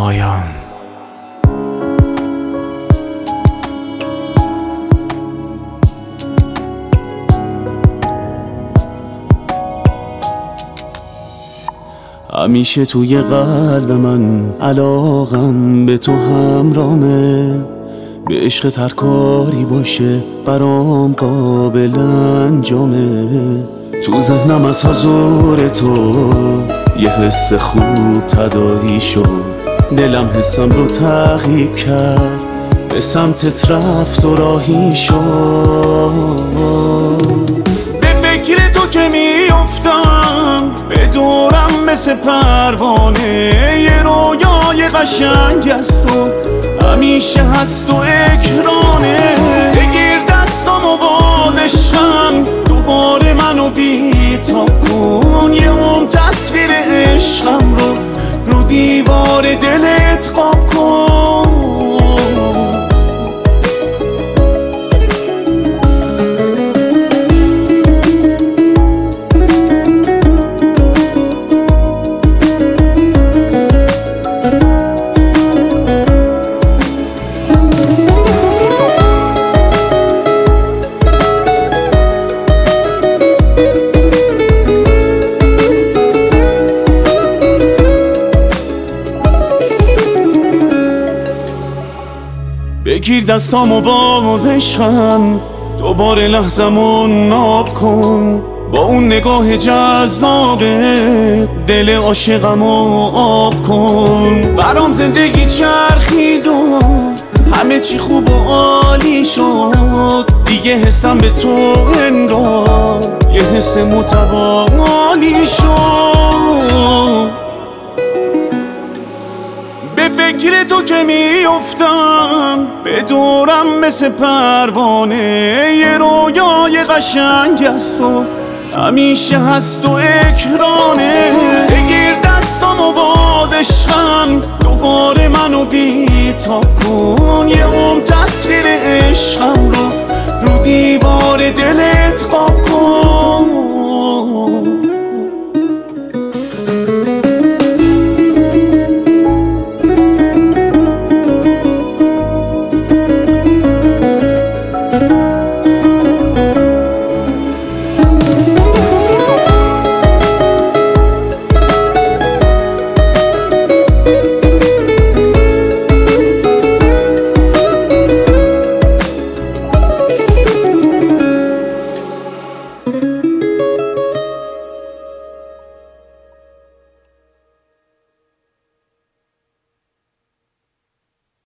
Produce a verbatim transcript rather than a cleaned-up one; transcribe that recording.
پایان. همیشه توی قلب من علاقم به تو همرامه، به عشق ترکاری باشه برام قابل انجامه. تو ذهنم از حضور تو یه حس خوب تداعی شد، دلم حسم رو تعقیب کرد، به سمتت رفت و راهی شد. به فکر تو که میافتم به دورم مثل پروانه، یه رویای قشنگ است و همیشه هست و اکرانه. بگیر دستم و باز عشقم دوباره منو بی‌تاب کن، یه عمر تصویر عشقم رو رو دیوار دلت قاب کن. بگیر دستامو باز عشقم دوباره لحظمون ناب کن، با اون نگاه جذابت دل عاشقمو آب کن. برام زندگی چرخید و همه چی خوب و عالی شد، دیگه حسم به تو انگار یه حس متوالی شد. به فکر تو که میافتم به دورم مثل پروانه، یه رویای قشنگ است و همیشه هست و اکرانه. بگیر دستم و باز عشقم دوباره منو بی‌تاب کن، یه عمر تصویر عشقم رو